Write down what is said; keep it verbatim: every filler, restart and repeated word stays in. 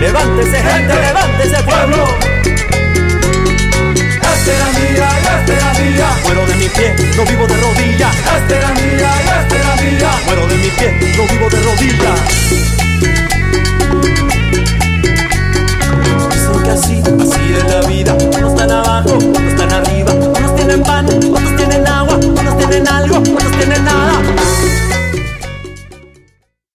Levántese gente, levántese pueblo. Esta era mía, esta era mía. Muero de mi pie, no vivo de rodillas. Esta era